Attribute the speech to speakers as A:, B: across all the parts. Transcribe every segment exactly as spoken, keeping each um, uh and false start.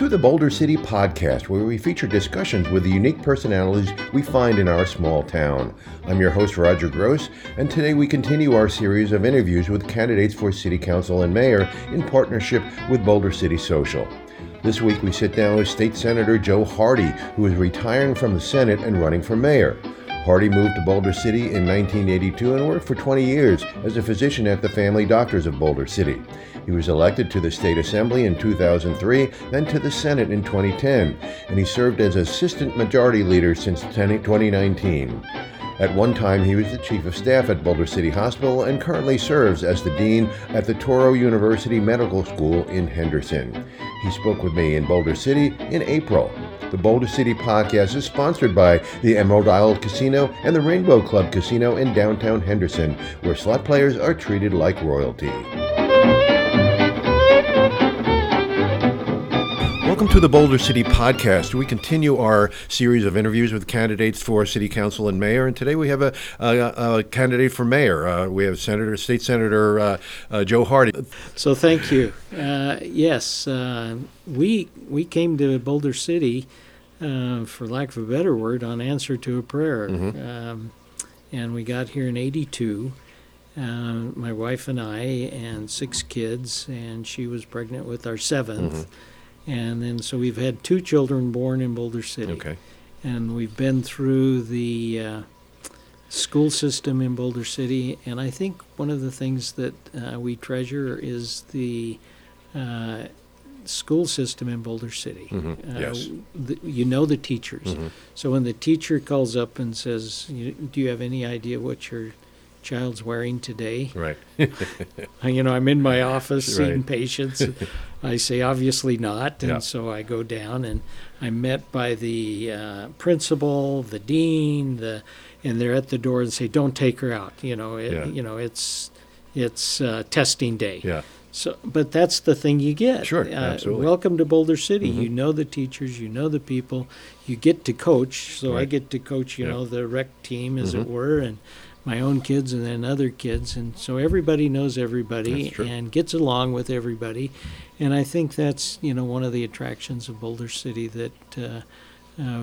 A: the Boulder City Podcast, where we feature discussions with the unique personalities we find in our small town. I'm your host, Roger Gross, and today we continue our series of interviews with candidates for City Council and Mayor in partnership with Boulder City Social. This week we sit down with State Senator Joe Hardy, who is retiring from the Senate and running for mayor. Hardy moved to Boulder City in nineteen eighty-two and worked for twenty years as a physician at the Family Doctors of Boulder City. He was elected to the State Assembly in two thousand three, then to the Senate in twenty ten, and he served as Assistant Majority Leader since twenty nineteen. At one time, he was the Chief of Staff at Boulder City Hospital and currently serves as the Dean at the Touro University Medical School in Henderson. He spoke with me in Boulder City in April. The Boulder City Podcast is sponsored by the Emerald Isle Casino and the Rainbow Club Casino in downtown Henderson, where slot players are treated like royalty. Welcome to the Boulder City Podcast. We continue our series of interviews with candidates for City Council and Mayor, and today we have a, a, a candidate for Mayor. Uh, we have Senator, State Senator uh, uh, Joe Hardy.
B: So thank you. Uh, yes, uh, we we came to Boulder City, uh, for lack of a better word, on answer to a prayer, mm-hmm. um, and we got here in eighty-two. Uh, my wife and I and six kids, and she was pregnant with our seventh. Mm-hmm. And then so we've had two children born in Boulder City.
A: Okay.
B: And we've been through the uh, school system in Boulder City. And I think one of the things that uh, we treasure is the uh, school system in Boulder City.
A: Mm-hmm.
B: Uh,
A: yes.
B: The, you know the teachers.
A: Mm-hmm. So
B: when the teacher calls up and says, do you have any idea what your child's wearing today?
A: Right.
B: You know, I'm in my office seeing
A: Right.
B: patients. I say, obviously not. And
A: Yeah.
B: so I go down and I'm met by the uh, principal, the dean, the, and they're at the door and say, don't take her out. You know, it,
A: Yeah.
B: you know, it's, it's uh, testing day.
A: Yeah.
B: So, but that's the thing you get.
A: Sure,
B: Uh,
A: absolutely.
B: welcome to Boulder City.
A: Mm-hmm.
B: You know the teachers, you know the people. You get to coach. So I
A: Right.
B: get to coach, you
A: Yeah.
B: know, the rec team, as
A: Mhm.
B: it were, and my own kids and then other kids. And so everybody knows everybody
A: That's true.
B: and gets along with everybody. And I think that's, you know, one of the attractions of Boulder City that uh, uh,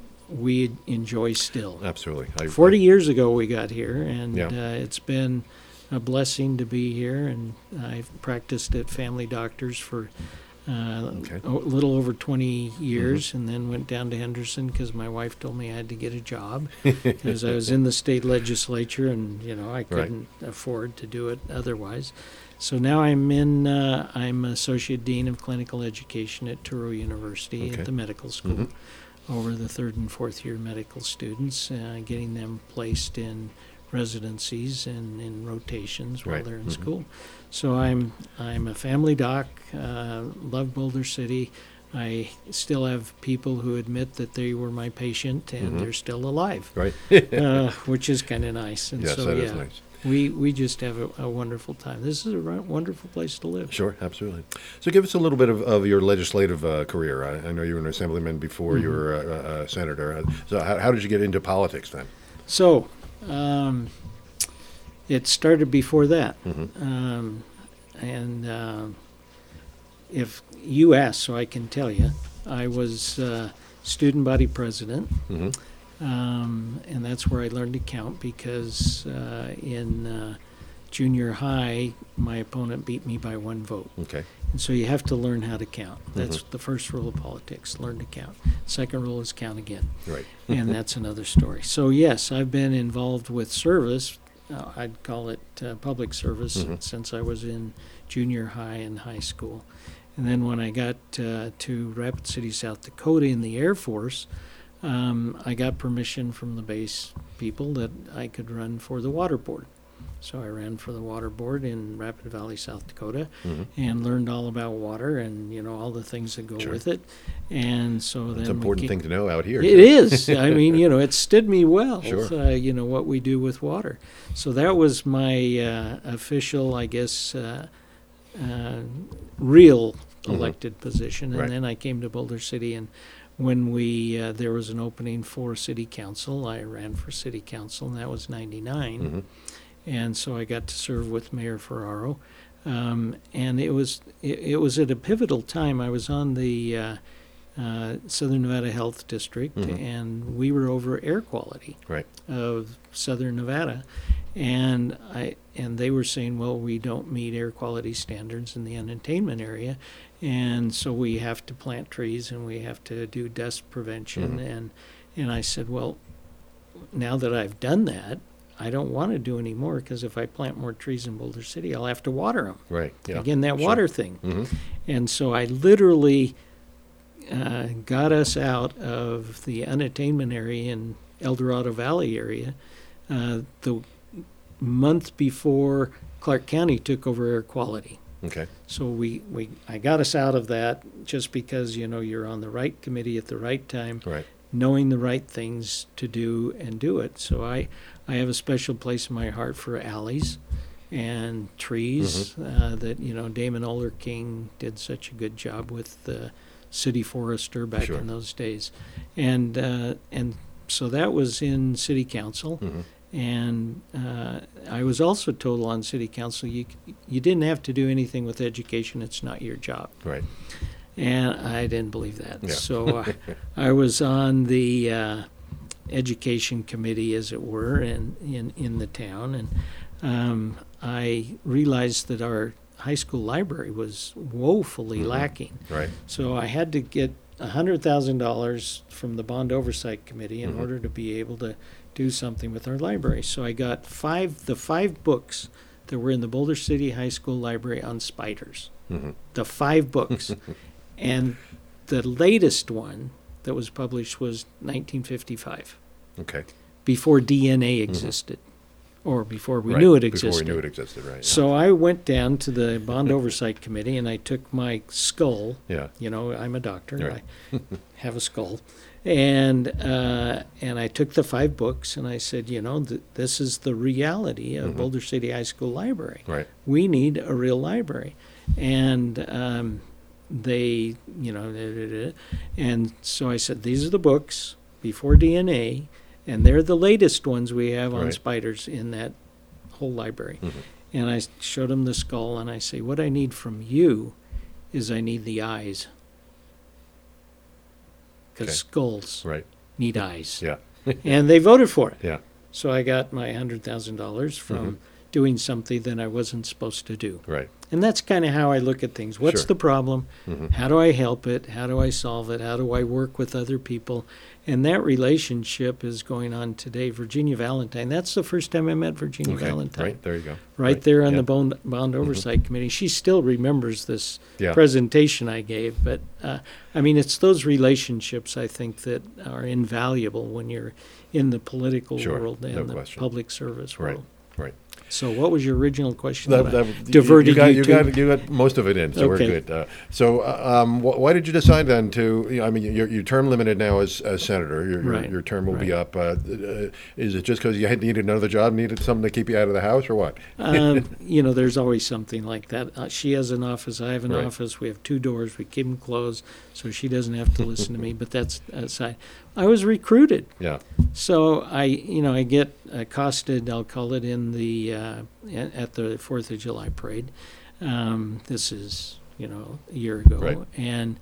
B: we enjoy still.
A: Absolutely. I,
B: Forty years ago we got here, and
A: Yeah.
B: uh, it's been a blessing to be here. And I've practiced at Family Doctors for uh,
A: Okay.
B: a little over twenty years, and then went down to Henderson because my wife told me I had to get a job because I was in the state legislature, and you know I couldn't afford to do it otherwise. So now I'm in. Uh, I'm Associate Dean of Clinical Education at Touro University
A: Okay.
B: at the medical school.
A: Mhm.
B: Over the third and fourth year medical students, uh, getting them placed in residencies and in rotations while
A: Right.
B: they're in
A: Mhm.
B: school. So I'm I'm a family doc, uh, love Boulder City. I still have people who admit that they were my patient and
A: Mhm.
B: they're still alive,
A: Right.
B: uh, which is kind of nice. And
A: Yes,
B: so,
A: that
B: yeah,
A: is nice.
B: we, we just have a, a wonderful time. This is a ro- wonderful place to live.
A: Sure, absolutely. So give us a little bit of, of your legislative uh, career. I, I know you were an assemblyman before
B: Mm-hmm.
A: you were a, a, a senator. So how, how did you get into politics then?
B: So um, it started before that.
A: Mm-hmm.
B: Um, and uh, if you ask, so I can tell you, I was uh, student body president,
A: Mm-hmm.
B: um, and that's where I learned to count because uh, in uh, junior high, my opponent beat me by one vote.
A: Okay.
B: And so you have to learn how to count. That's
A: Mhm.
B: the first rule of politics, learn to count. Second rule is count again.
A: Right.
B: And that's another story. So yes, I've been involved with service. Uh, I'd call it uh, public service
A: Mhm.
B: since I was in junior high and high school. And then when I got uh, to Rapid City, South Dakota in the Air Force, um, I got permission from the base people that I could run for the water board. So I ran for the water board in Rapid Valley, South Dakota,
A: Mm-hmm.
B: and learned all about water and, you know, all the things that go
A: Sure.
B: with it. And so
A: That's
B: then
A: an
B: we
A: important
B: came-
A: thing to know out here.
B: it is. I mean, you know, it stood me well,
A: Sure.
B: uh, you know, what we do with water. So that was my uh, official, I guess, uh, uh, real
A: Mhm.
B: elected position. And
A: Right.
B: then I came to Boulder City, and when we uh, there was an opening for city council, I ran for city council, and that was ninety-nine.
A: Mm-hmm.
B: And so I got to serve with Mayor Ferraro. Um, and it was it, it was at a pivotal time. I was on the uh, uh, Southern Nevada Health District,
A: Mhm.
B: and we were over air quality
A: Right.
B: of Southern Nevada, and I and they were saying, well, we don't meet air quality standards in the unattainment area, and so we have to plant trees and we have to do dust prevention.
A: Mhm.
B: and and I said, well, now that I've done that, I don't want to do any more, because if I plant more trees in Boulder City, I'll have to water them.
A: Right. Yeah.
B: Again, that
A: Sure.
B: water thing.
A: Mm-hmm.
B: And so I literally uh, got us out of the unattainment area in El Dorado Valley area uh, the month before Clark County took over air quality.
A: Okay.
B: So we, we I got us out of that just because, you know, you're on the right committee at the right time,
A: Right.
B: knowing the right things to do and do it. So I, I have a special place in my heart for alleys and trees uh, that, you know, Damon Oler King did such a good job with the city forester back
A: Sure.
B: in those days. And uh, and so that was in city council.
A: Mm-hmm.
B: And uh, I was also told on city council, you you didn't have to do anything with education. It's not your job.
A: Right.
B: And I didn't believe that.
A: Yeah.
B: So uh, I was on the uh, education committee, as it were, in, in, in the town. And um, I realized that our high school library was woefully
A: Mhm.
B: lacking.
A: Right.
B: So I had to get one hundred thousand dollars from the Bond Oversight Committee in
A: Mhm.
B: order to be able to do something with our library. So I got five the five books that were in the Boulder City High School library on spiders.
A: Mm-hmm.
B: The five books. And the latest one that was published was nineteen fifty-five,
A: Okay.
B: before D N A existed, or before we
A: Right.
B: knew it
A: Before
B: existed.
A: we knew it existed. Right. Yeah.
B: So I went down to the Bond Oversight Committee and I took my skull.
A: Yeah.
B: You know, I'm a doctor.
A: Right.
B: I have a skull. And uh, and I took the five books and I said, you know, th- this is the reality of
A: Mhm.
B: Boulder City High School Library.
A: Right.
B: We need a real library. And um, they, you know, da, da, da. And so I said, these are the books before D N A, and they're the latest ones we have on
A: Right.
B: spiders in that whole library.
A: Mhm.
B: And I showed them the skull, and I say, what I need from you is I need the eyes. Because
A: Okay.
B: skulls
A: Right.
B: need eyes.
A: Yeah.
B: And they voted for it.
A: Yeah.
B: So I got my one hundred thousand dollars from
A: Mhm.
B: doing something that I wasn't supposed to do.
A: Right.
B: And that's kind of how I look at things. What's
A: Sure.
B: the problem?
A: Mm-hmm.
B: How do I help it? How do I solve it? How do I work with other people? And that relationship is going on today. Virginia Valentine, that's the first time I met Virginia
A: Okay.
B: Valentine.
A: Right. There you go.
B: Right there on
A: Yeah.
B: the Bond, Bond Oversight Committee. She still remembers this
A: Yeah.
B: presentation I gave. But, uh, I mean, it's those relationships, I think, that are invaluable when you're in the political
A: Sure.
B: world and
A: No
B: the
A: question.
B: public service
A: Right.
B: world.
A: Right.
B: So what was your original question?
A: That,
B: that
A: that,
B: I diverted
A: you, got,
B: you
A: you
B: to?
A: got you got most of it in, so
B: Okay.
A: we're good. Uh, so, uh, um, wh- why did you decide then to? You know, I mean, you're, you're term limited now as, as senator. Your, your,
B: Right.
A: your term will be
B: Right.
A: up. Uh, uh, is it just because you had needed another job, needed something to keep you out of the house, or what?
B: um, you know, there's always something like that. Uh, she has an office. I have an
A: Right.
B: office. We have two doors. We keep them closed so she doesn't have to listen to me. But that's aside. I was recruited.
A: Yeah.
B: So I, you know, I get accosted, I'll call it, in the uh, at at the Fourth of July parade. Um, this is, you know, a year ago,
A: Right.
B: and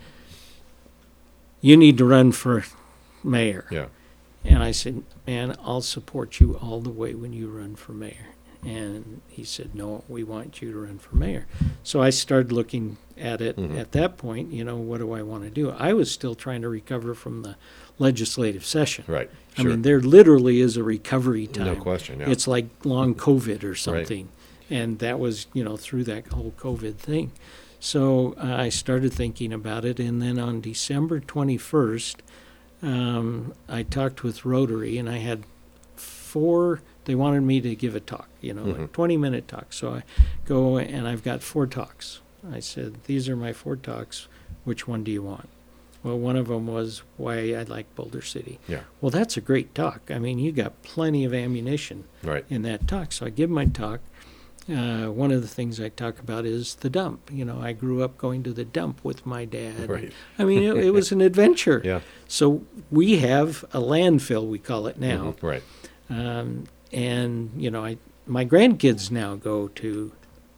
B: you need to run for mayor.
A: Yeah.
B: And I said, man, I'll support you all the way when you run for mayor. And he said, no, we want you to run for mayor. So I started looking at it
A: Mhm.
B: at that point, you know, what do I want to do? I was still trying to recover from the legislative session.
A: Right.
B: I
A: Sure.
B: mean, there literally is a recovery time.
A: no question. Yeah.
B: It's like long COVID or something. And that was, you know, through that whole COVID thing. So uh, I started thinking about it. And then on December twenty-first, um, I talked with Rotary, and I had four, they wanted me to give a talk, you know,
A: Mhm.
B: a twenty-minute talk. So I go, and I've got four talks. I said, these are my four talks. Which one do you want? Well, one of them was why I like Boulder City.
A: Yeah.
B: Well, that's a great talk. I mean, you got plenty of ammunition
A: Right.
B: in that talk. So I give my talk. Uh, one of the things I talk about is the dump. You know, I grew up going to the dump with my dad.
A: Right.
B: I mean, it, it was an adventure.
A: Yeah.
B: So we have a landfill, we call it now.
A: Mhm. Right.
B: Um, and, you know, I my grandkids now go to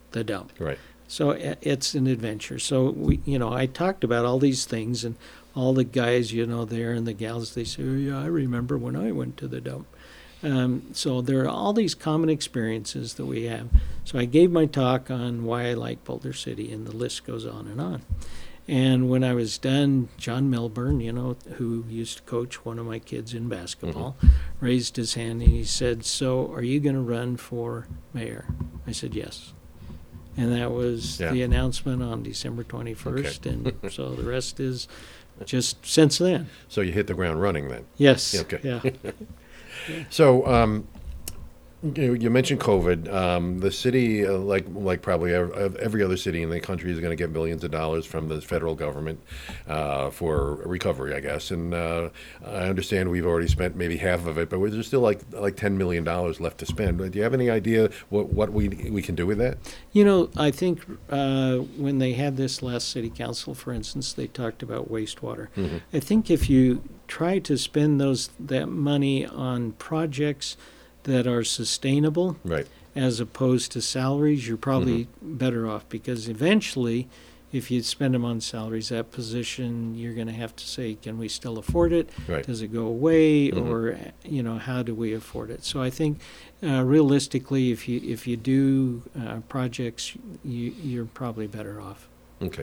B: the dump.
A: Right.
B: So it's an adventure. So we, you know, I talked about all these things, and all the guys, you know, there and the gals, they say, oh, yeah, I remember when I went to the dump. Um, so there are all these common experiences that we have. So I gave my talk on why I like Boulder City, and the list goes on and on. And when I was done, John Milburn, you know, who used to coach one of my kids in basketball, mm-hmm. raised his hand and he said, so are you going to run for mayor? I said, yes. And that was yeah. the announcement on December twenty-first. Okay. And so the rest is just since then.
A: So you hit the ground running then?
B: Yes.
A: Okay.
B: Yeah.
A: yeah. So um, you, you mentioned COVID. Um, the city, uh, like like probably every other city in the country, is going to get millions of dollars from the federal government uh, for recovery, I guess. And uh, I understand we've already spent maybe half of it, but there's still like like ten million dollars left to spend. Do you have any idea what, what we we can do with that?
B: You know, I think uh, when they had this last city council, for instance, they talked about wastewater. Mm-hmm. I think if you try to spend those that money on projects that are sustainable,
A: right,
B: as opposed to salaries, you're probably mm-hmm. better off, because eventually, if you spend them on salaries, that position, you're going to have to say, can we still afford it?
A: Right.
B: Does it go away?
A: Mm-hmm.
B: Or, you know, how do we afford it? So I think uh, realistically, if you if you do uh, projects, you, you're probably better off.
A: Okay.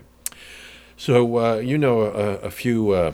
A: So uh, you know a, a few uh,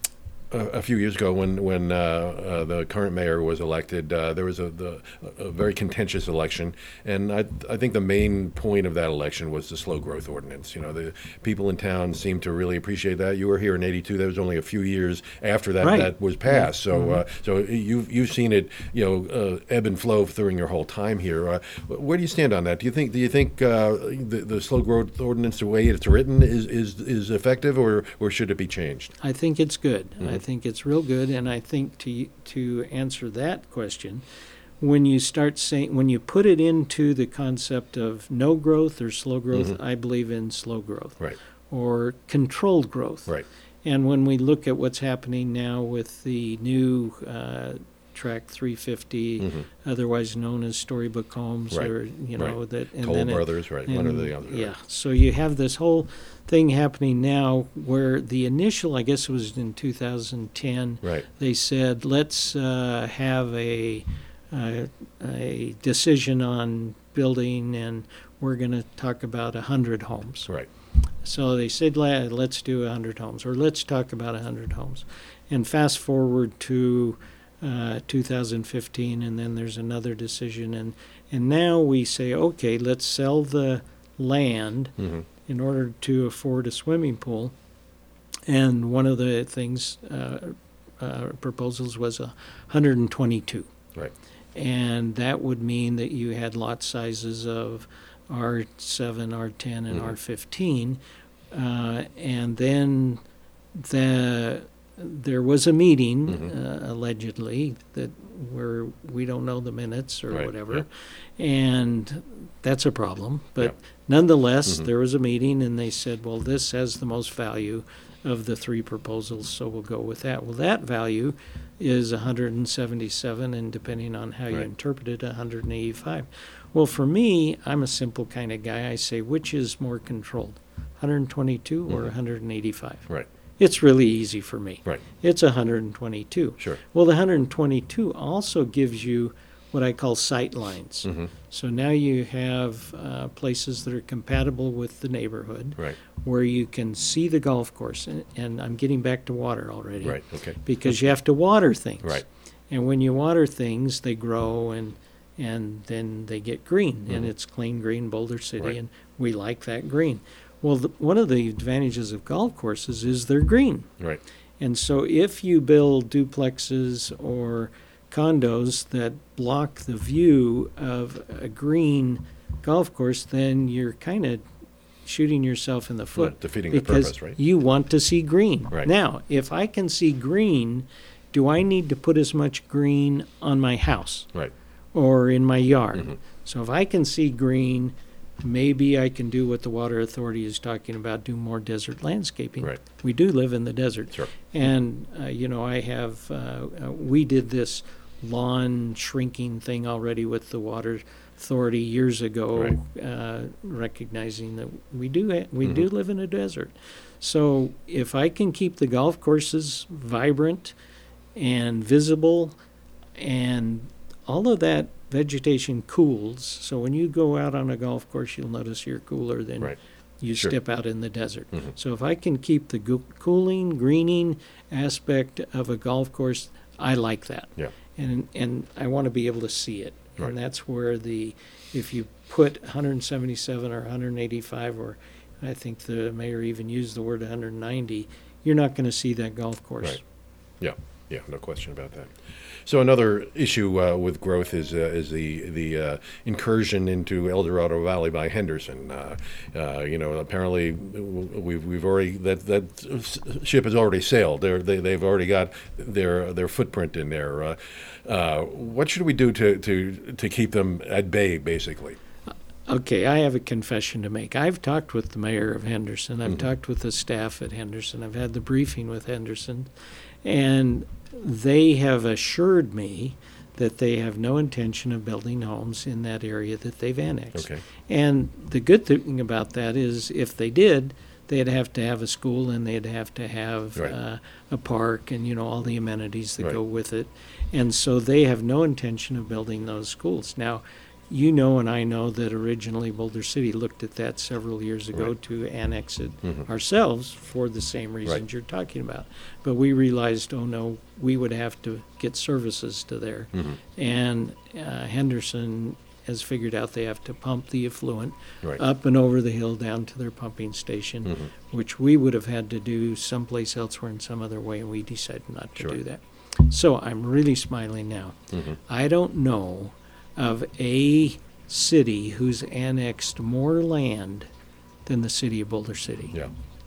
A: a few years ago, when when uh, uh, the current mayor was elected, uh, there was a, the, a very contentious election, and I I think the main point of that election was the slow growth ordinance. You know, the people in town seemed to really appreciate that. You were here in eighty-two. That was only a few years after that
B: right.
A: that was passed. So
B: mm-hmm.
A: uh, so you've you've seen it, you know, uh, ebb and flow during your whole time here. Uh, where do you stand on that? Do you think do you think uh, the the slow growth ordinance, the way it's written, is is is effective, or or should it be changed?
B: I think it's good.
A: Mm-hmm.
B: I think it's real good, and I think to to answer that question, when you start saying, when you put it into the concept of no growth or slow growth, mm-hmm. I believe in slow growth,
A: right,
B: or controlled growth,
A: right.
B: And when we look at what's happening now with the new uh, Track three fifty, mm-hmm. otherwise known as Storybook Homes,
A: right.
B: or you know
A: right.
B: that, and
A: Toll
B: then
A: Brothers,
B: it,
A: right,
B: and,
A: one or the other.
B: Yeah,
A: right.
B: so you have this whole thing happening now, where the initial, I guess it was in two thousand ten,
A: right.
B: they said let's uh, have a uh, a decision on building, and we're going to talk about a hundred homes.
A: Right.
B: So they said, let's do a hundred homes, or let's talk about a hundred homes, and fast forward to Uh, two thousand fifteen, and then there's another decision, and and now we say, okay, let's sell the land
A: mm-hmm.
B: in order to afford a swimming pool. And one of the things uh, uh, proposals was one hundred twenty-two,
A: right,
B: and that would mean that you had lot sizes of R seven, R ten, and mm-hmm. R fifteen, uh, and then the there was a meeting, mm-hmm. uh, allegedly, that where we don't know the minutes or
A: right.
B: whatever,
A: yeah.
B: and that's a problem. But
A: yeah.
B: nonetheless,
A: mm-hmm.
B: there was a meeting, and they said, well, this has the most value of the three proposals, so we'll go with that. Well, that value is one hundred seventy-seven, and depending on how right. you interpret it, one hundred eighty-five. Well, for me, I'm a simple kind of guy. I say, which is more controlled, one hundred twenty-two mm-hmm. or one hundred eighty-five?
A: Right.
B: It's really easy for me.
A: Right.
B: It's one hundred twenty-two.
A: Sure.
B: Well, the one hundred twenty-two also gives you what I call sight lines.
A: Mm-hmm.
B: So now you have uh, places that are compatible with the neighborhood,
A: right.
B: where you can see the golf course. And, and I'm getting back to water already.
A: Right, okay.
B: Because you have to water things.
A: Right.
B: And when you water things, they grow, and and then they get green. Mm-hmm. And it's clean green Boulder City,
A: right.
B: and we like that green. Well, the, one of the advantages of golf courses is they're green.
A: Right.
B: And so if you build duplexes or condos that block the view of a green golf course, then you're kind of shooting yourself in the foot.
A: Yeah, defeating the purpose, right?
B: You want to see green.
A: Right.
B: Now, if I can see green, do I need to put as much green on my house?
A: Right.
B: Or in my yard?
A: Mm-hmm.
B: So if I can see green, maybe I can do what the Water Authority is talking about, do more desert landscaping.
A: Right.
B: We do live in the desert.
A: Sure.
B: And, uh, you know, I have, uh, uh, we did this lawn shrinking thing already with the Water Authority years ago,
A: Right.
B: uh, recognizing that we do ha- we
A: Mhm.
B: do live in a desert. So if I can keep the golf courses vibrant and visible, and all of that vegetation cools, so when you go out on a golf course, you'll notice you're cooler than
A: Right.
B: you
A: Sure.
B: step out in the desert.
A: Mhm.
B: So if I can keep the go- cooling, greening aspect of a golf course, I like that.
A: Yeah.
B: And and I want to be able to see it.
A: Right.
B: And that's where the, if you put one hundred seventy-seven or one hundred eighty-five, or I think the mayor even used the word one hundred ninety, you're not going to see that golf course.
A: Right. Yeah, yeah, no question about that. So another issue uh, with growth is uh, is the the uh, incursion into El Dorado Valley by Henderson. Uh, uh, you know, apparently we've we've already that that ship has already sailed. They're, they they've already got their their footprint in there. Uh, uh, what should we do to to to keep them at bay, basically?
B: Okay, I have a confession to make. I've talked with the mayor of Henderson. I've
A: Mhm.
B: talked with the staff at Henderson. I've had the briefing with Henderson. And they have assured me that they have no intention of building homes in that area that they've annexed.
A: Okay.
B: And the good thing about that is if they did, they'd have to have a school and they'd have to have
A: Right.
B: uh, a park and, you know, all the amenities that
A: Right.
B: go with it. And so they have no intention of building those schools. Now, you know and I know that originally Boulder City looked at that several years ago
A: Right.
B: to annex it
A: Mhm.
B: ourselves for the same reasons
A: Right.
B: you're talking about. But we realized, oh no, we would have to get services to there.
A: Mhm.
B: And uh, Henderson has figured out they have to pump the effluent
A: Right.
B: up and over the hill down to their pumping station,
A: Mhm.
B: which we would have had to do someplace elsewhere in some other way, and we decided not to
A: Sure.
B: do that. So I'm really smiling now.
A: Mhm.
B: I don't know of a city who's annexed more land than the city of Boulder City
A: Yeah.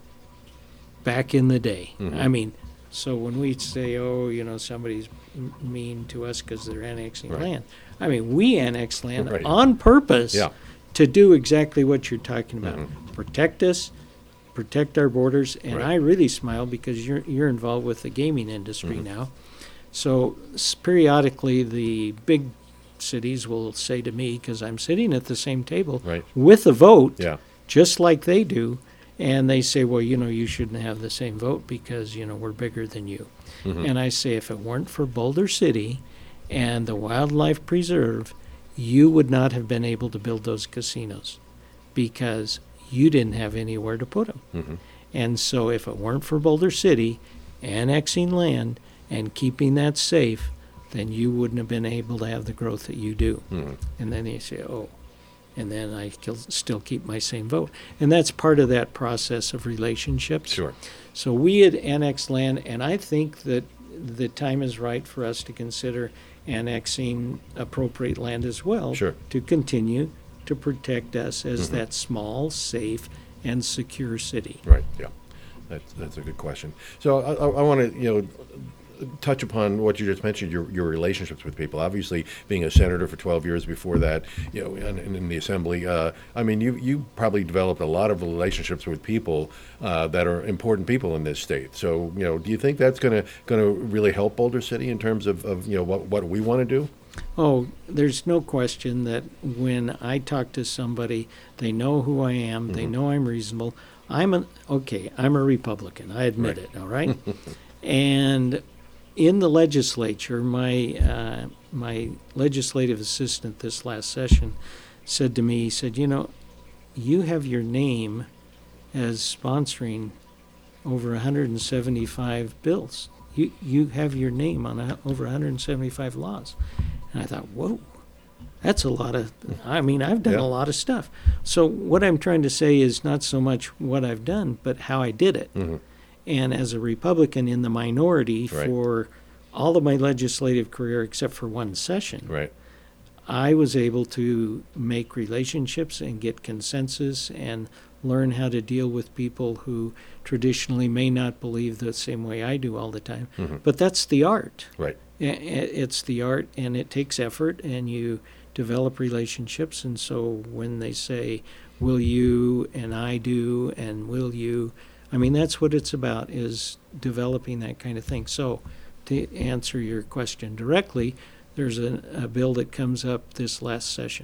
B: back in the day.
A: Mhm.
B: I mean, so when we say, oh, you know, somebody's m- mean to us because they're annexing
A: Right.
B: land, I mean, we annex land
A: Right.
B: on purpose
A: Yeah.
B: to do exactly what you're talking about.
A: Mhm.
B: Protect us, protect our borders, and
A: Right.
B: I really smile because you're you're involved with the gaming industry
A: Mhm.
B: now. So s- periodically, the big cities will say to me, because I'm sitting at the same table
A: Right.
B: with a vote,
A: Yeah.
B: just like they do, and they say, well, you know, you shouldn't have the same vote because, you know, we're bigger than you.
A: Mhm.
B: And I say, if it weren't for Boulder City and the Wildlife Preserve, you would not have been able to build those casinos because you didn't have anywhere to put them.
A: Mhm.
B: And so if it weren't for Boulder City annexing land and keeping that safe, then you wouldn't have been able to have the growth that you do.
A: Mhm.
B: And then they say, oh, and then I still- still keep my same vote. And that's part of that process of relationships.
A: Sure.
B: So we had annexed land, and I think that the time is right for us to consider annexing appropriate land as well
A: Sure.
B: to continue to protect us as
A: Mhm.
B: that small, safe, and secure city.
A: Right. Yeah. That's that's a good question. So I, I, I want to you know touch upon what you just mentioned, your your relationships with people. Obviously, being a senator for twelve years before that, you know, in, in the assembly. Uh, I mean, you you probably developed a lot of relationships with people uh, that are important people in this state. So you know, do you think that's gonna gonna really help Boulder City in terms of, of you know what what we want to do?
B: Oh, there's no question that when I talk to somebody, they know who I am, they
A: Mhm.
B: know I'm reasonable. I'm an okay, I'm a Republican, I admit
A: Right.
B: it, all right? And in the legislature, my uh, my legislative assistant this last session said to me, he said, you know, you have your name as sponsoring over one hundred seventy-five bills. You you have your name on a, over one hundred seventy-five laws. And I thought, whoa, that's a lot of, I mean, I've done
A: Yeah.
B: a lot of stuff. So what I'm trying to say is not so much what I've done, but how I did it.
A: Mhm.
B: And as a Republican in the minority
A: Right.
B: for all of my legislative career except for one session,
A: Right.
B: I was able to make relationships and get consensus and learn how to deal with people who traditionally may not believe the same way I do all the time.
A: Mhm.
B: But that's the art.
A: Right.
B: I- i- It's the art, and it takes effort, and you develop relationships. And so when they say, will you, and I do, and will you, I mean, that's what it's about, is developing that kind of thing. So to answer your question directly, there's a, a bill that comes up this last session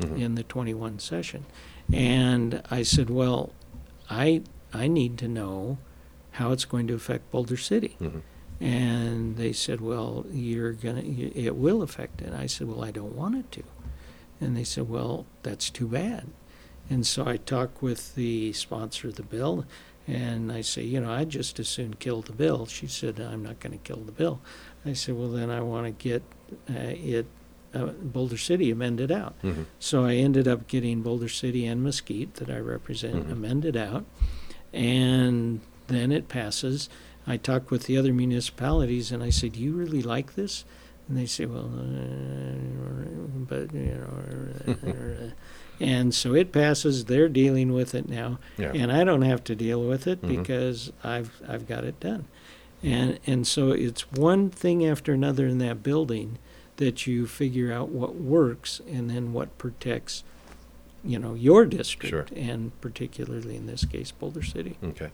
B: mm-hmm. in the twenty-one session. And I said, well, I I need to know how it's going to affect Boulder City. Mm-hmm. And they said, well, you're gonna, it will affect it. I said, well, I don't want it to. And they said, well, that's too bad. And so I talked with the sponsor of the bill, and I say, you know, I'd just as soon kill the bill. She said, I'm not going to kill the bill. I said, well, then I want to get uh, it, uh, Boulder City amended out. Mm-hmm. So I ended up getting Boulder City and Mesquite, that I represent, mm-hmm. amended out. And then it passes. I talked with the other municipalities, and I said, do you really like this? And they say, well, uh, but, you know, and so it passes. They're dealing with it now, yeah. and I don't have to deal with it mm-hmm. because I've I've got it done. And and so it's one thing after another in that building that you figure out what works and then what protects, you know, your district,
A: sure.
B: and particularly in this case, Boulder City.
A: Okay.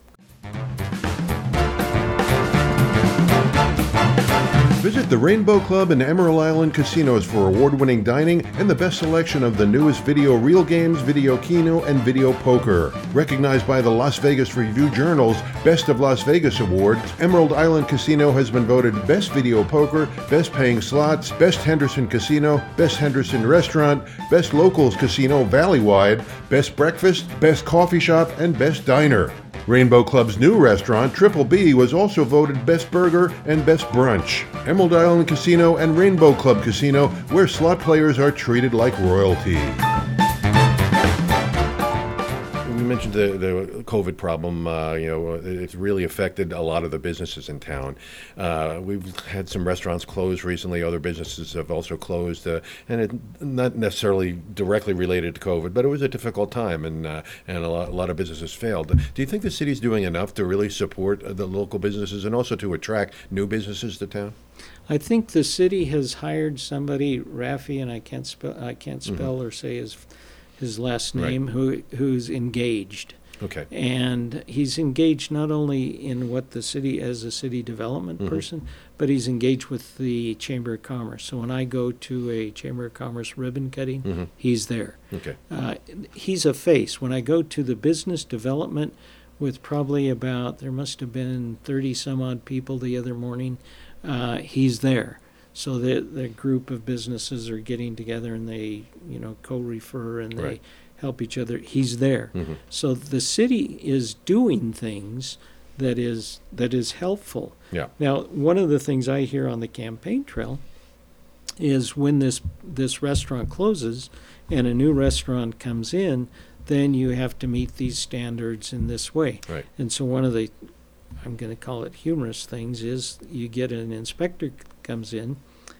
A: Visit the Rainbow Club and Emerald Island casinos for award-winning dining and the best selection of the newest video reel games, video keno, and video poker. Recognized by the Las Vegas Review-Journal's Best of Las Vegas Award, Emerald Island Casino has been voted Best Video Poker, Best Paying Slots, Best Henderson Casino, Best Henderson Restaurant, Best Locals Casino Valleywide, Best Breakfast, Best Coffee Shop, and Best Diner. Rainbow Club's new restaurant, Triple B, was also voted Best Burger and Best Brunch. Emerald Island Casino and Rainbow Club Casino, where slot players are treated like royalty. You mentioned the, the COVID problem. Uh, you know, it's really affected a lot of the businesses in town. Uh, we've had some restaurants close recently. Other businesses have also closed, uh, and it not necessarily directly related to COVID, but it was a difficult time, and uh, and a lot, a lot of businesses failed. Do you think the city's doing enough to really support the local businesses and also to attract new businesses to town?
B: I think the city has hired somebody, Raffi, and I can't spell, I can't spell mm-hmm. or say his his last name, right. who who's engaged.
A: Okay.
B: And he's engaged not only in what the city, as a city development mm-hmm. person, but he's engaged with the Chamber of Commerce. So when I go to a Chamber of Commerce ribbon cutting, mm-hmm. he's there.
A: Okay.
B: Uh, he's a face. When I go to the business development with probably about, there must have been thirty some odd people the other morning, uh, he's there. So the the group of businesses are getting together and they, you know, co-refer and they
A: right.
B: help each other. He's there.
A: Mm-hmm.
B: So the city is doing things that is that is helpful.
A: Yeah.
B: Now, one of the things I hear on the campaign trail is when this this restaurant closes and a new restaurant comes in, then you have to meet these standards in this way.
A: Right.
B: And so one of the, I'm going to call it humorous things, is you get an inspector comes in,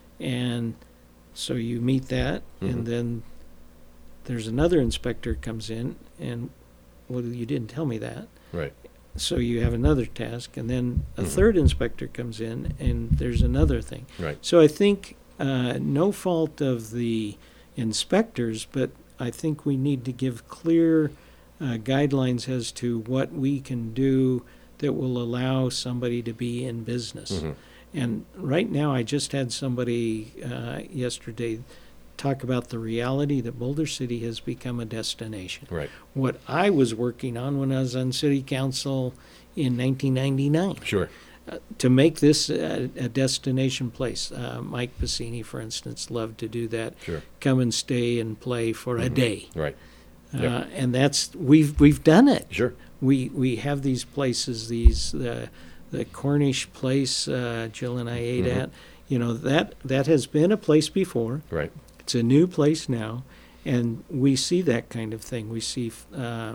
B: and so you meet that, mm-hmm. and then there's another inspector comes in, and well, you didn't tell me that.
A: Right.
B: So you have another task, and then a
A: mm-hmm.
B: third inspector comes in, and there's another thing.
A: Right.
B: So I think uh, no fault of the inspectors, but I think we need to give clear uh, guidelines as to what we can do that will allow somebody to be in business. Mm-hmm. And right now, I just had somebody uh, yesterday talk about the reality that Boulder City has become a destination.
A: Right.
B: What I was working on when I was on city council in nineteen ninety-nine.
A: Sure.
B: Uh, to make this a, a destination place. Uh, Mike Bassini, for instance, loved to do that.
A: Sure.
B: Come and stay and play for mm-hmm. a day.
A: Right.
B: Uh,
A: yep.
B: And that's we've we've done it.
A: Sure.
B: We we have these places, these uh, the Cornish place uh, Jill and I ate mm-hmm. at. You know, that that has been a place before.
A: Right.
B: It's a new place now, and we see that kind of thing. We see uh,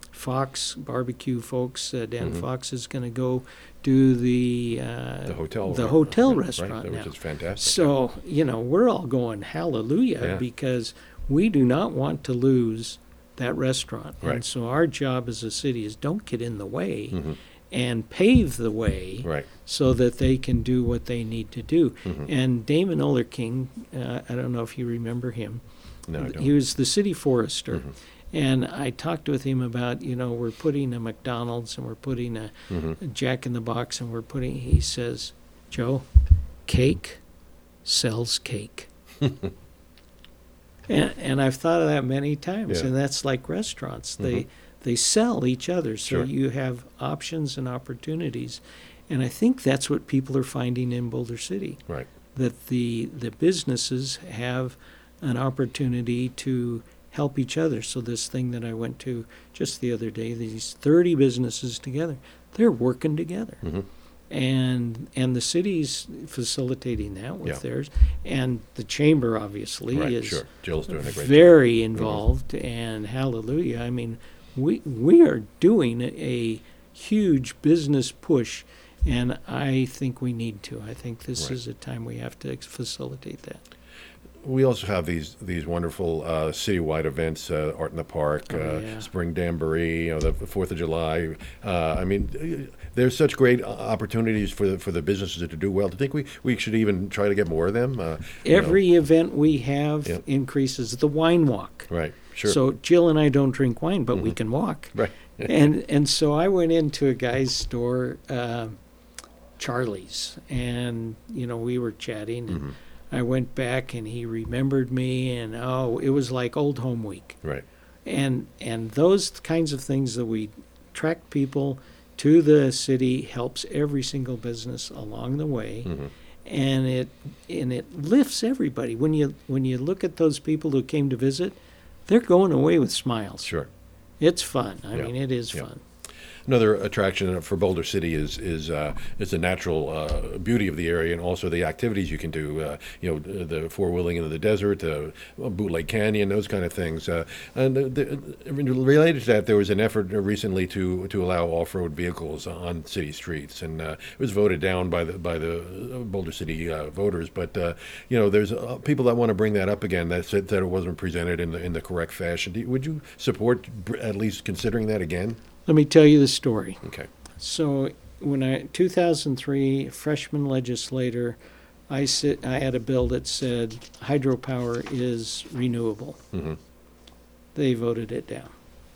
B: Fox barbecue folks. Uh, Dan mm-hmm. Fox is going to go do the uh,
A: the hotel
B: the
A: right,
B: hotel
A: right,
B: restaurant
A: right,
B: now.
A: Which is fantastic.
B: So you know, we're all going hallelujah
A: yeah.
B: because we do not want to lose that restaurant.
A: Right.
B: And so our job as a city is don't get in the way.
A: Mm-hmm.
B: And pave the way
A: right.
B: so that they can do what they need to do.
A: Mm-hmm.
B: And Damon Olerking, uh, I don't know if you remember him.
A: No, I don't.
B: He was the city forester.
A: Mm-hmm.
B: And I talked with him about, you know, we're putting a McDonald's and we're putting a,
A: mm-hmm.
B: a Jack in the Box and we're putting, he says, Joe, cake sells cake. And, and I've thought of that many times,
A: Yeah.
B: and that's like restaurants.
A: Mhm.
B: They they sell each other, so
A: Sure.
B: you have options and opportunities. And I think that's what people are finding in Boulder City,
A: Right.
B: that the the businesses have an opportunity to help each other. So this thing that I went to just the other day, these thirty businesses together, they're working together.
A: Mhm.
B: And and the city's facilitating that with
A: Yeah.
B: theirs, and the chamber obviously
A: Right.
B: is
A: Sure. Jill's doing a great job.
B: very involved. And hallelujah! I mean, we we are doing a huge business push, and I think we need to. I think this
A: Right.
B: is a time we have to facilitate that.
A: We also have these these wonderful uh, citywide events, uh, Art in the Park,
B: Oh,
A: uh,
B: yeah.
A: Spring Jamboree, you know, the Fourth of July. Uh, I mean, there's such great opportunities for the, for the businesses to do well. Do you think we, we should even try to get more of them? Uh, you know?
B: Every event we have
A: Yep.
B: increases. The wine walk.
A: Right. Sure.
B: So Jill and I don't drink wine, but we
A: Mhm.
B: can walk.
A: right.
B: and and so I went into a guy's store, uh, Charlie's, and you know we were chatting, and
A: Mhm.
B: I went back, and he remembered me, and oh, it was like Old Home Week,
A: Right.
B: and and those kinds of things that we attract people to the city helps every single business along the way.
A: Mhm.
B: And it and it lifts everybody. When you when you look at those people who came to visit, they're going away with smiles.
A: Sure.
B: It's fun. I
A: Yeah.
B: mean, it is
A: Yeah.
B: fun.
A: Another attraction for Boulder City is is uh, is the natural uh, beauty of the area, and also the activities you can do. Uh, you know, the four wheeling into the desert, uh, Bootleg Canyon, those kind of things. Uh, and the, the, related to that, there was an effort recently to to allow off-road vehicles on city streets, and uh, it was voted down by the by the Boulder City uh, voters. But uh, you know, there's uh, people that want to bring that up again. That said that it wasn't presented in the in the correct fashion. Do you, would you support br- at least considering that again?
B: Let me tell you the story.
A: Okay.
B: So when I two thousand three freshman legislator, I sit I had a bill that said hydropower is renewable.
A: Mm-hmm.
B: They voted it down.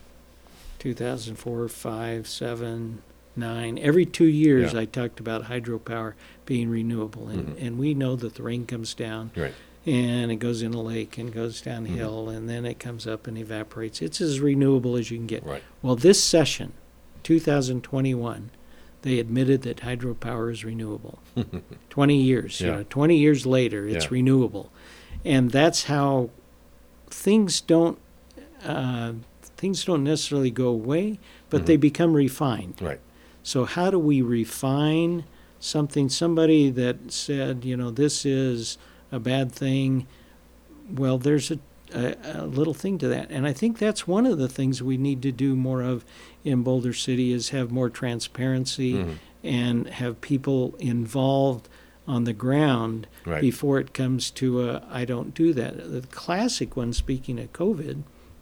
B: two thousand four, five, seven, nine. Every two years
A: Yeah.
B: I talked about hydropower being renewable, and
A: Mhm.
B: and we know that the rain comes down.
A: Right.
B: And it goes in a lake and goes downhill, and then it comes up and evaporates. It's as renewable as you can get.
A: Right.
B: Well, this session, two thousand twenty-one, they admitted that hydropower is renewable. twenty years, you
A: Yeah.
B: know, twenty years later, it's
A: Yeah.
B: renewable. And that's how things don't uh, things don't necessarily go away, but they become refined.
A: Right.
B: So how do we refine something? Somebody that said, you know, this is a bad thing. Well, there's a, a, a little thing to that. And I think that's one of the things we need to do more of in Boulder City is have more transparency
A: Mhm.
B: and have people involved on the ground
A: Right.
B: before it comes to a, I don't do that. The classic one, speaking of COVID,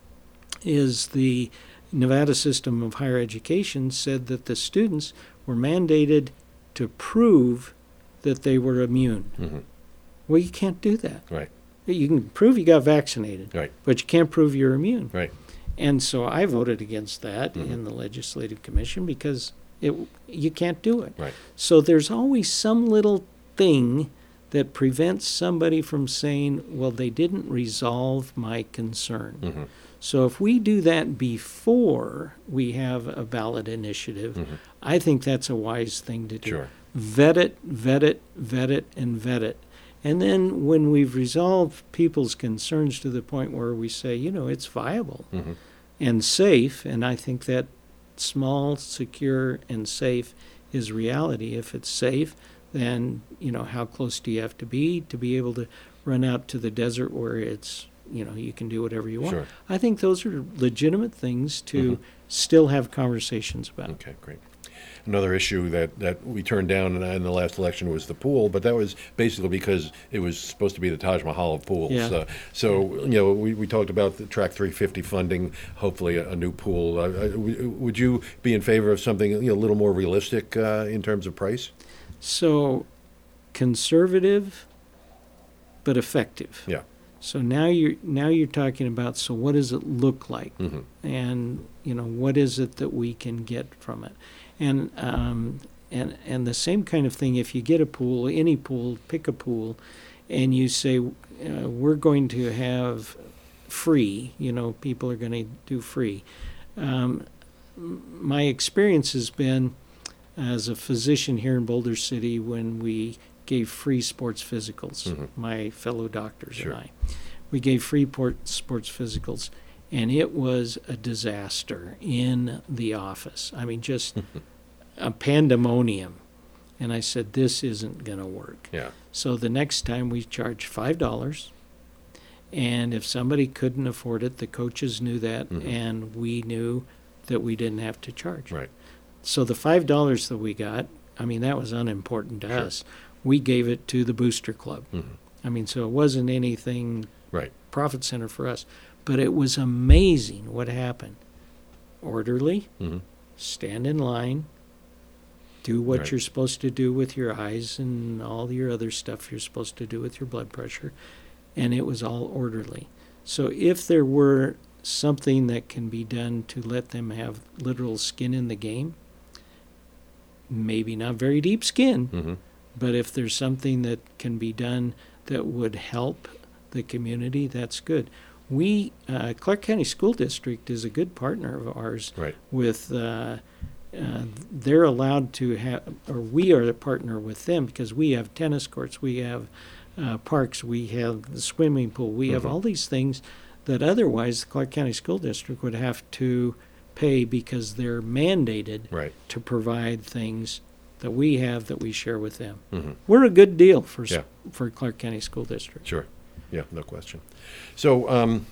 B: is the Nevada system of higher education said that the students were mandated to prove that they were immune.
A: Mhm.
B: Well, you can't do that.
A: Right.
B: You can prove you got vaccinated,
A: Right.
B: but you can't prove you're immune.
A: Right.
B: And so I voted against that
A: Mhm.
B: in the legislative commission because it you can't do it.
A: Right.
B: So there's always some little thing that prevents somebody from saying, well, they didn't resolve my concern.
A: Mm-hmm.
B: So if we do that before we have a ballot initiative,
A: Mhm.
B: I think that's a wise thing to do.
A: Sure.
B: Vet it, vet it, vet it, and vet it. And then when we've resolved people's concerns to the point where we say, you know, it's viable
A: Mm-hmm.
B: and safe, and I think that small, secure, and safe is reality. If it's safe, then, you know, how close do you have to be to be able to run out to the desert where it's, you know, you can do whatever you want?
A: Sure.
B: I think those are legitimate things to
A: Mhm.
B: still have conversations about.
A: Okay, great. Another issue that, that we turned down in, in the last election was the pool, but that was basically because it was supposed to be the Taj Mahal of pools.
B: Yeah.
A: Uh, so, you know, we, we talked about the Track three fifty funding, hopefully a, a new pool. Uh, uh, w- would you be in favor of something, you know, a little more realistic uh, in terms of price?
B: So, conservative, but effective.
A: Yeah.
B: So now you're now you're talking about, so what does it look like,
A: Mm-hmm.
B: and you know what is it that we can get from it, and um, and and the same kind of thing. If you get a pool, any pool, pick a pool, and you say uh, we're going to have free. You know, people are going to do free. Um, my experience has been as a physician here in Boulder City when we gave free sports physicals, mm-hmm. my fellow doctors
A: sure.
B: and I. We gave free port sports physicals, and it was a disaster in the office. I mean, just a pandemonium. And I said, this isn't going to work.
A: Yeah.
B: So the next time we charged five dollars, and if somebody couldn't afford it, the coaches knew that, mm-hmm. and we knew that we didn't have to charge.
A: Right.
B: So the five dollars that we got, I mean, that was unimportant to
A: sure.
B: us. We gave it to the Booster Club.
A: Mm-hmm.
B: I mean, so it wasn't anything
A: right.
B: profit center for us. But it was amazing what happened. Orderly,
A: mm-hmm.
B: stand in line, do what
A: right.
B: you're supposed to do with your eyes and all your other stuff you're supposed to do with your blood pressure, and it was all orderly. So if there were something that can be done to let them have literal skin in the game, maybe not very deep skin,
A: mm-hmm.
B: but if there's something that can be done that would help the community, that's good. We, uh, Clark County School District is a good partner of ours
A: right.
B: with, uh, uh, they're allowed to have, or we are a partner with them because we have tennis courts, we have uh, parks, we have the swimming pool, we mm-hmm. have all these things that otherwise the Clark County School District would have to pay because they're mandated
A: right.
B: to provide things that we have that we share with them.
A: Mm-hmm.
B: We're a good deal for
A: yeah.
B: for Clark County School District.
A: Sure. Yeah, no question. So um,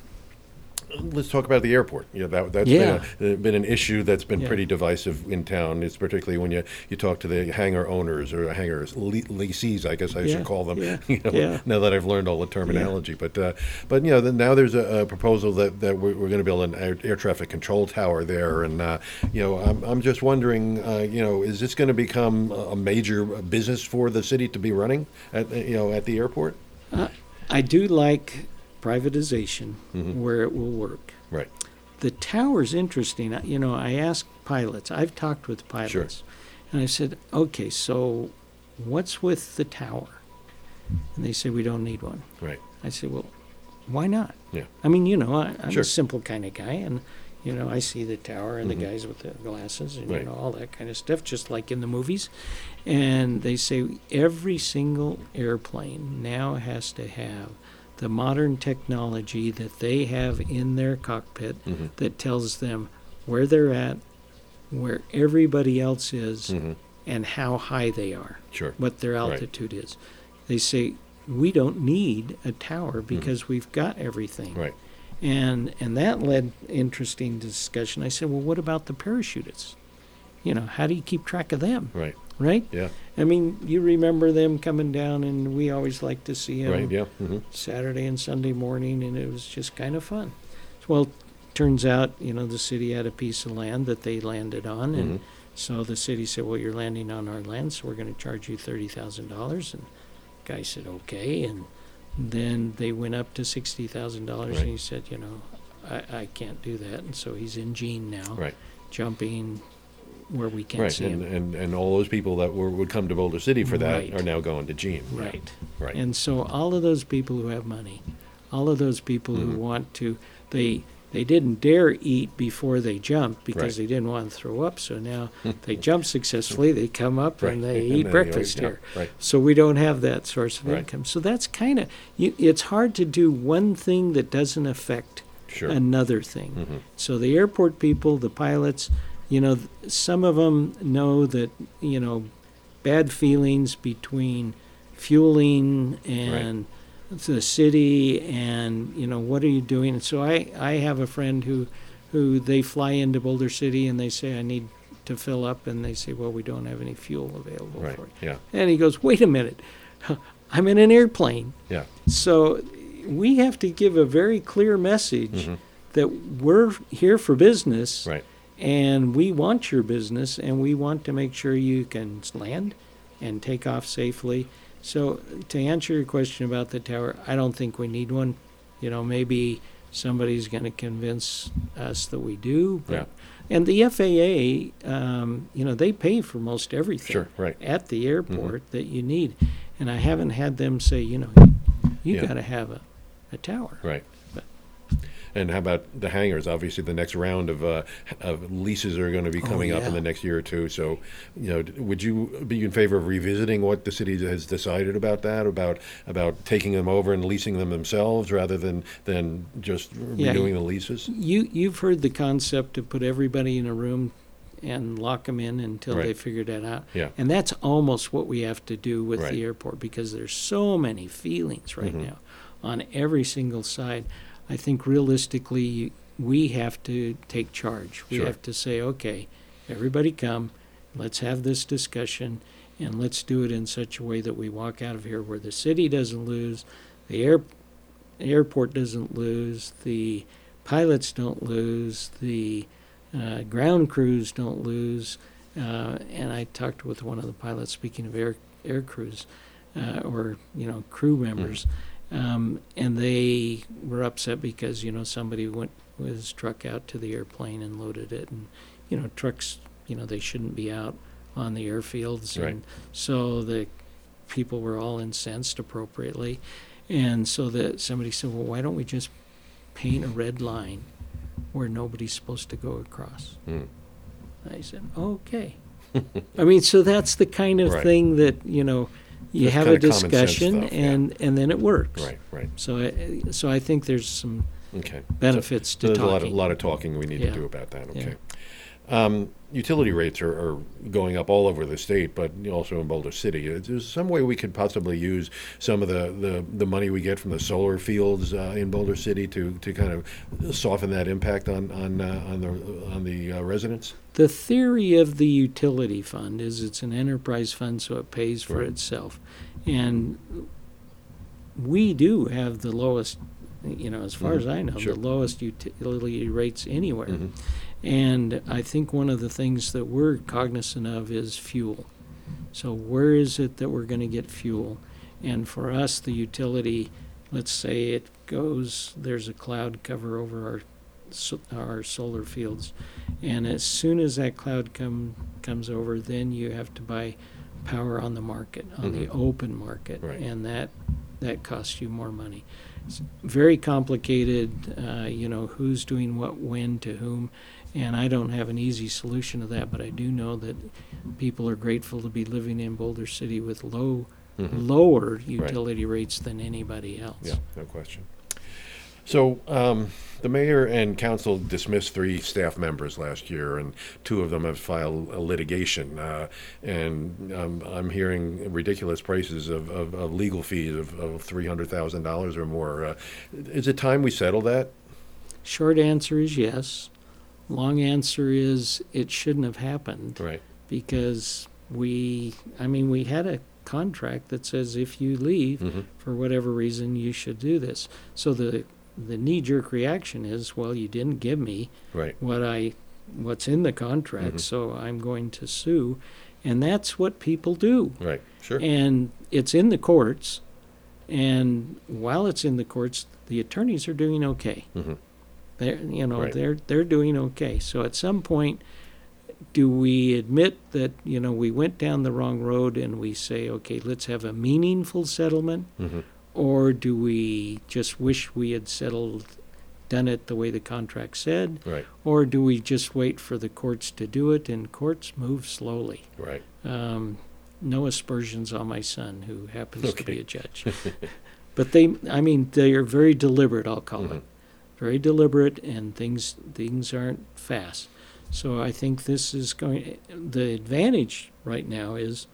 A: let's talk about the airport. Yeah, that, that's
B: yeah.
A: been, a, been an issue that's been
B: yeah.
A: pretty divisive in town. It's particularly when you, you talk to the hangar owners or hangars, leasees, I guess I
B: yeah.
A: should call them,
B: yeah.
A: you know,
B: yeah.
A: now that I've learned all the terminology.
B: Yeah.
A: But, uh, but you know, then now there's a, a proposal that, that we're, we're going to build an air, air traffic control tower there. And, uh, you know, I'm, I'm just wondering, uh, you know, is this going to become a major business for the city to be running at, you know, at the airport?
B: Uh, I do like privatization
A: mm-hmm.
B: where it will work.
A: Right.
B: The tower's interesting. You know, I asked pilots. I've talked with pilots.
A: Sure.
B: And I said, okay, so what's with the tower? And they said, we don't need one.
A: Right.
B: I said, well, why not?
A: Yeah.
B: I mean, you know, I, I'm
A: sure.
B: a simple kind of guy, and, you know, I see the tower and
A: mm-hmm.
B: the guys with the glasses and,
A: right.
B: you know, all that kind of stuff, just like in the movies. And they say every single airplane now has to have the modern technology that they have in their cockpit
A: mm-hmm.
B: that tells them where they're at, where everybody else is,
A: mm-hmm.
B: and how high they are,
A: sure.
B: what their altitude right. is. They say, we don't need a tower because mm-hmm. we've got everything.
A: Right.
B: And and that led interesting discussion. I said, well, what about the parachutists? You know, how do you keep track of them?
A: Right.
B: Right?
A: Yeah.
B: I mean, you remember them coming down, and we always like to see them
A: right, yeah. mm-hmm.
B: Saturday and Sunday morning, and it was just kind of fun. Well, turns out, you know, the city had a piece of land that they landed on, and
A: mm-hmm.
B: so the city said, well, you're landing on our land, so we're going to charge you thirty thousand dollars. And the guy said, okay. And then they went up to sixty thousand dollars,
A: right.
B: and he said, you know, I, I can't do that. And so he's in Jean now,
A: right.
B: jumping where we can't
A: right.
B: see
A: and,
B: him.
A: And, and all those people that were, would come to Boulder City for that
B: right.
A: are now going to Jean.
B: Right.
A: Right.
B: And so all of those people who have money, all of those people
A: mm-hmm.
B: who want to, they they didn't dare eat before they jumped because
A: right.
B: they didn't want to throw up. So now they jump successfully, they come up
A: right.
B: and they
A: and
B: eat
A: then
B: breakfast
A: you know,
B: here.
A: yeah, right.
B: So we don't have that source of
A: right.
B: income. So that's kind of, it's hard to do one thing that doesn't affect
A: sure.
B: another thing.
A: Mm-hmm.
B: So the airport people, the pilots, you know, some of them know that, you know, bad feelings between fueling and right. the city and, you know, what are you doing? And so I, I have a friend who, who they fly into Boulder City and they say, I need to fill up. And they say, well, we don't have any fuel available
A: right.
B: for you.
A: Yeah.
B: And he goes, wait a minute, I'm in an airplane.
A: Yeah.
B: So we have to give a very clear message
A: mm-hmm.
B: that we're here for business.
A: Right.
B: And we want your business, and we want to make sure you can land and take off safely. So to answer your question about the tower, I don't think we need one. You know, maybe somebody's going to convince us that we do. But,
A: yeah.
B: And the F A A, um, you know, they pay for most everything
A: sure, right.
B: at the airport
A: mm-hmm.
B: that you need. And I haven't had them say, you know, you
A: yeah.
B: got to have a, a tower.
A: Right.
B: But
A: And how about the hangars? Obviously, the next round of uh, of leases are going to be coming
B: Oh,
A: up in
B: yeah.
A: the next year or two. So, you know, d- would you be in favor of revisiting what the city has decided about that, about about taking them over and leasing them themselves rather than than just
B: Yeah,
A: renewing the leases?
B: you you've heard the concept to put everybody in a room and lock them in until
A: Right.
B: they figure that out.
A: Yeah.
B: And that's almost what we have to do with
A: Right.
B: the airport because there's so many feelings right
A: Mhm.
B: now on every single side. I think realistically we have to take charge. We
A: Sure.
B: have to say, okay, everybody come, let's have this discussion, and let's do it in such a way that we walk out of here where the city doesn't lose, the air, airport doesn't lose, the pilots don't lose, the uh, ground crews don't lose. Uh, and I talked with one of the pilots, speaking of air air crews, uh, or you know crew members, um, and they were upset because you know somebody went with his truck out to the airplane and loaded it, and you know trucks, you know they shouldn't be out on the airfields,
A: Right.
B: and so the people were all incensed appropriately, and so that somebody said, well, why don't we just paint a red line where nobody's supposed to go across?
A: Mm.
B: I said, okay. I mean, so that's the kind of
A: Right.
B: thing that, you know, you
A: Just
B: have
A: kinda
B: a
A: common sense
B: discussion
A: stuff, yeah.
B: and, and then it works.
A: Right, right.
B: So I, so I think there's some
A: Okay.
B: benefits
A: So
B: to
A: there's a lot of,
B: talking.
A: lot of talking we need
B: Yeah.
A: to do about that.
B: Yeah.
A: Okay. Um, utility rates are, are going up all over the state, but also in Boulder City. Is there some way we could possibly use some of the, the, the money we get from the solar fields uh, in Boulder City to, to kind of soften that impact on on uh, on the on the uh, residents?
B: The theory of the utility fund is it's an enterprise fund, so it pays for
A: Right.
B: itself. And we do have the lowest, you know, as far
A: Mhm.
B: as I know,
A: Sure.
B: the lowest utility rates anywhere.
A: Mhm.
B: And I think one of the things that we're cognizant of is fuel. So where is it that we're going to get fuel? And for us, the utility, let's say it goes, there's a cloud cover over our so- our solar fields, and as soon as that cloud come comes over, then you have to buy power on the market, on the
A: Mhm.
B: open market,
A: Right.
B: and that that costs you more money. It's very complicated, uh, you know, who's doing what, when, to whom, and I don't have an easy solution to that, but I do know that people are grateful to be living in Boulder City with low,
A: Mhm.
B: lower utility rates than anybody else.
A: Yeah, no question. So um, the mayor and council dismissed three staff members last year, and two of them have filed a litigation. Uh, and um, I'm hearing ridiculous prices of, of, of legal fees of, of three hundred thousand dollars or more. Uh, is it time we settle that?
B: Short answer is yes. Long answer is it shouldn't have happened
A: Right.
B: because we, I mean, we had a contract that says if you leave
A: Mm-hmm.
B: for whatever reason, you should do this. So the the knee-jerk reaction is, well, you didn't give me
A: Right.
B: what I what's in the contract,
A: Mhm.
B: so I'm going to sue, and that's what people do.
A: Right. Sure.
B: And it's in the courts, and while it's in the courts, the attorneys are doing okay.
A: Mm-hmm.
B: They're you know
A: Right.
B: they're they're doing okay. So at some point, do we admit that you know we went down the wrong road and we say, okay, let's have a meaningful settlement,
A: Mm-hmm.
B: or do we just wish we had settled, done it the way the contract said,
A: Right.
B: or do we just wait for the courts to do it? And courts move slowly.
A: Right.
B: Um, no aspersions on my son, who happens to be
A: Okay.
B: a judge. But they, I mean, they are very deliberate, I'll call
A: Mhm.
B: it. Very deliberate, and things things aren't fast. So I think this is going, the advantage right now is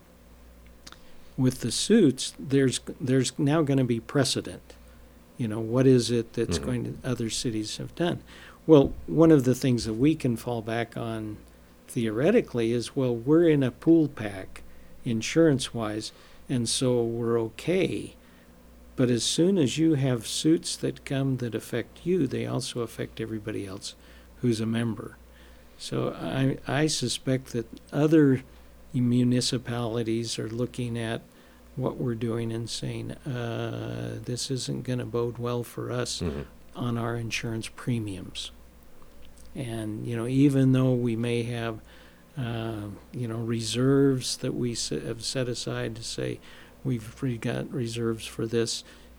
B: with the suits, there's there's now going to be precedent. You know, what is it that's
A: Mhm.
B: going to, other cities have done? Well, one of the things that we can fall back on theoretically is, well, we're in a pool pack insurance-wise, and so we're okay. But as soon as you have suits that come that affect you, they also affect everybody else who's a member. So I, I suspect that other municipalities are looking at what we're doing and saying, uh, this isn't going to bode well for us
A: Mm-hmm.
B: on our insurance premiums. And, you know, even though we may have, uh, you know, reserves that we se- have set aside to say we've re- got reserves for this,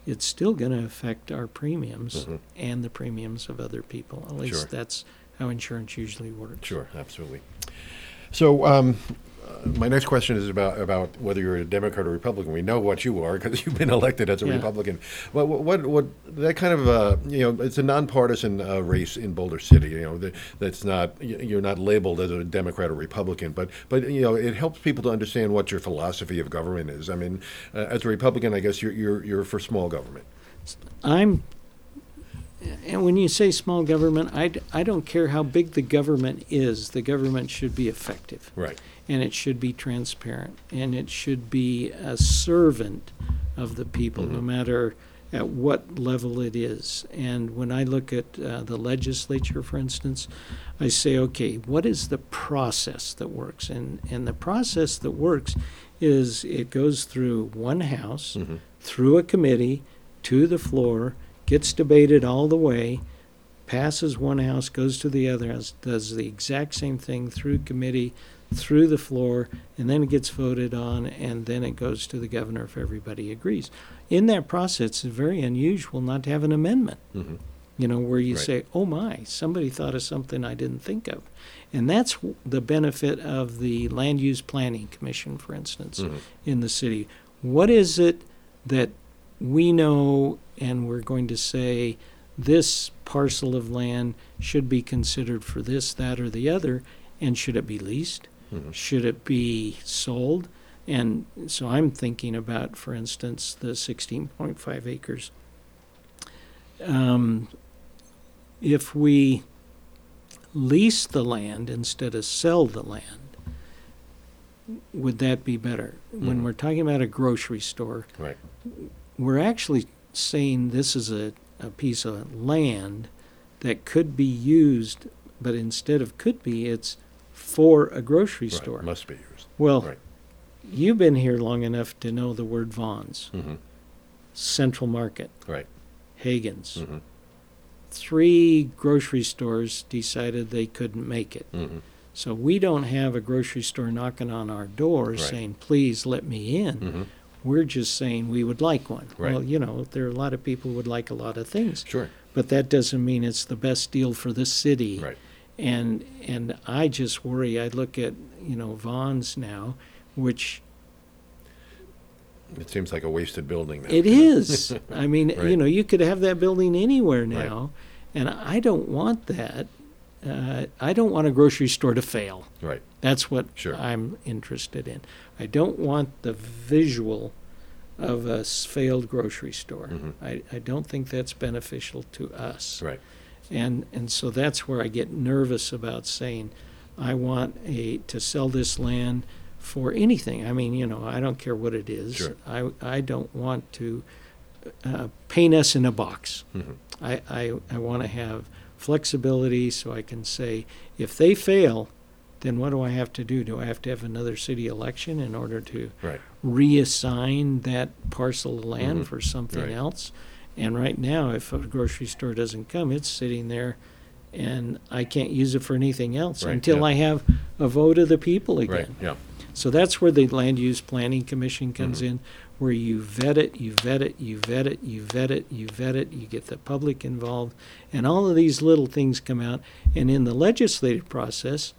B: it's still going to affect our premiums
A: Mm-hmm.
B: and the premiums of other people. At least
A: Sure.
B: that's how insurance usually works.
A: Sure, absolutely. So, um, uh, my next question is about, about whether you're a Democrat or Republican. We know what you are because you've been elected as a
B: Yeah.
A: Republican. What, what, what, that kind of, uh, you know, it's a nonpartisan uh, race in Boulder City. You know, that, that's not, y- you're not labeled as a Democrat or Republican, but, but you know, it helps people to understand what your philosophy of government is. I mean, uh, as a Republican, I guess you're, you're, you're for small government.
B: I'm, and when you say small government, I, d- I don't care how big the government is. The government should be effective.
A: Right.
B: And it should be transparent. And it should be a servant of the people, no matter at what level it is. And when I look at uh, the legislature, for instance, I say, okay, what is the process that works? And, and the process that works is it goes through one house,
A: Mm-hmm.
B: through a committee, to the floor, gets debated all the way, passes one house, goes to the other house, does the exact same thing through committee, through the floor, and then it gets voted on, and then it goes to the governor if everybody agrees. In that process, it's very unusual not to have an amendment,
A: Mm-hmm.
B: you know, where you
A: Right.
B: say, oh my, somebody thought of something I didn't think of. And that's w- the benefit of the Land Use Planning Commission, for instance,
A: Mhm.
B: in the city. What is it that we know and we're going to say this parcel of land should be considered for this, that, or the other, and should it be leased?
A: Mhm.
B: Should it be sold? And so I'm thinking about, for instance, the sixteen point five acres. Um, if we lease the land instead of sell the land, would that be better? When
A: Mhm.
B: we're talking about a grocery store,
A: Right.
B: we're actually saying this is a, a piece of land that could be used, but instead of could be, it's for a grocery
A: Right.
B: store.
A: Must be used.
B: Well,
A: Right.
B: you've been here long enough to know the word Vaughn's,
A: Mm-hmm.
B: Central Market,
A: Right.
B: Hagen's.
A: Mm-hmm.
B: Three grocery stores decided they couldn't make it.
A: Mm-hmm.
B: So we don't have a grocery store knocking on our door
A: Right.
B: saying, please let me in.
A: Mm-hmm.
B: We're just saying we would like one.
A: Right.
B: Well, you know, there are a lot of people who would like a lot of things,
A: Sure.
B: but that doesn't mean it's the best deal for the city.
A: Right.
B: And and I just worry. I look at, you know, Vaughn's now, which
A: It seems like a wasted building now.
B: it is. I mean,
A: Right.
B: you know, you could have that building anywhere now, and I don't want that. Uh, I don't want a grocery store to fail.
A: Right.
B: That's what
A: Sure.
B: I'm interested in. I don't want the visual of a s- failed grocery store.
A: Mhm.
B: I, I don't think that's beneficial to us.
A: Right.
B: And and so that's where I get nervous about saying, I want a to sell this land for anything. I mean, you know, I don't care what it is.
A: Sure.
B: I I don't want to uh, paint us in a box.
A: Mhm.
B: I I, I want to have flexibility so I can say, if they fail, then what do I have to do? Do I have to have another city election in order to
A: Right.
B: reassign that parcel of land
A: Mhm.
B: for something
A: Right.
B: else? And right now, if a grocery store doesn't come, it's sitting there, and I can't use it for anything else
A: Right,
B: until
A: yeah.
B: I have a vote of the people
A: Right.
B: again.
A: Yeah.
B: So that's where the Land Use Planning Commission comes
A: Mhm.
B: in, where you vet it, you vet it, you vet it, you vet it, you vet it, you get the public involved, and all of these little things come out. And in the legislative process,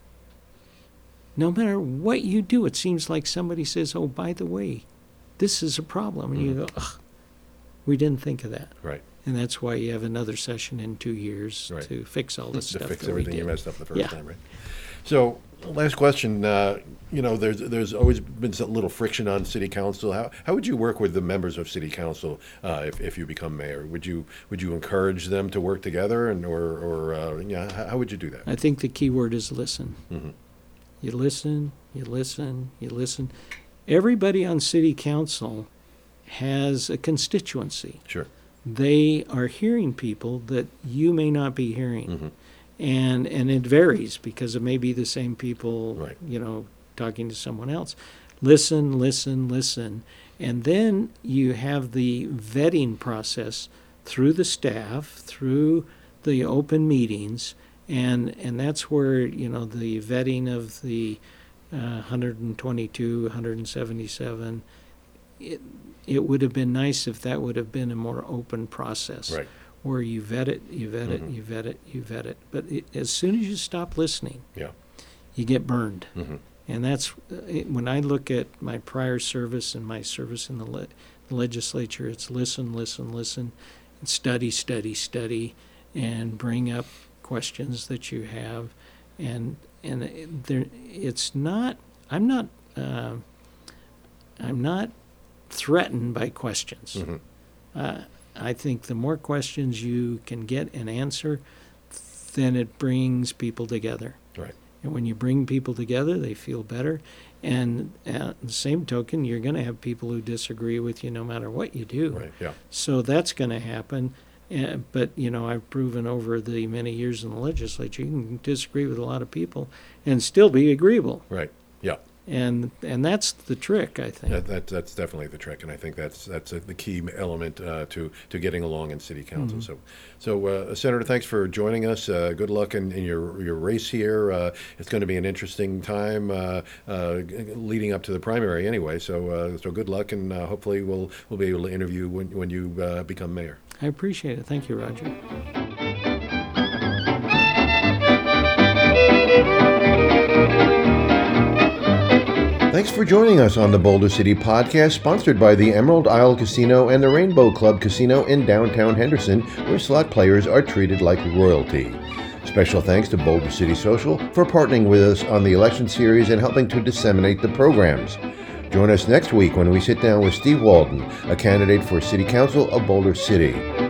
B: no matter what you do, it seems like somebody says, oh, by the way, this is a problem. And you
A: Mhm.
B: go, ugh, we didn't think of that.
A: Right.
B: And that's why you have another session in two years
A: Right.
B: to fix all the
A: To
B: stuff
A: fix
B: that we
A: everything you
B: did.
A: messed up the first
B: Yeah.
A: time, right? So, last question. Uh, you know, there's there's always been a little friction on city council. How how would you work with the members of city council uh, if if you become mayor? Would you would you encourage them to work together, and or or uh, yeah, how, how would you do that?
B: I think the key word is listen.
A: Mhm.
B: You listen, you listen, you listen. Everybody on city council has a constituency.
A: Sure.
B: They are hearing people that you may not be hearing.
A: Mhm.
B: And and it varies because it may be the same people,
A: Right.
B: you know, talking to someone else. Listen, listen, listen. And then you have the vetting process through the staff, through the open meetings, and and that's where, you know, the vetting of the uh, one hundred twenty-two, one hundred seventy-seven it, it would have been nice if that would have been a more open process.
A: Right.
B: Where you vet it, you vet
A: Mm-hmm.
B: it, you vet it, you vet it. But it, as soon as you stop listening,
A: Yeah.
B: you get burned.
A: Mm-hmm.
B: And that's uh, it, when I look at my prior service and my service in the, le- the legislature, it's listen, listen, listen, and study, study, study, and bring up questions that you have. And and it, there, it's not. I'm not. Uh, I'm not threatened by questions.
A: Mm-hmm.
B: Uh, I think the more questions you can get and answer, then it brings people together.
A: Right.
B: And when you bring people together, they feel better. And at the same token, you're going to have people who disagree with you no matter what you do.
A: Right. Yeah.
B: So that's going to happen. Uh, but, you know, I've proven over the many years in the legislature, you can disagree with a lot of people and still be agreeable.
A: Right. Yeah.
B: And and that's the trick, I think.
A: That, that, that's definitely the trick, and I think that's that's a, the key element uh, to to getting along in city council.
B: Mm-hmm.
A: So, so uh, Senator, thanks for joining us. Uh, good luck in, in your your race here. Uh, it's going to be an interesting time uh, uh, leading up to the primary, anyway. So, uh, so good luck, and uh, hopefully we'll we'll be able to interview when when you uh, become mayor.
B: I appreciate it. Thank you, Roger.
A: Thanks for joining us on the Boulder City Podcast, sponsored by the Emerald Isle Casino and the Rainbow Club Casino in downtown Henderson, where slot players are treated like royalty. Special thanks to Boulder City Social for partnering with us on the election series and helping to disseminate the programs. Join us next week when we sit down with Steve Walden, a candidate for City Council of Boulder City.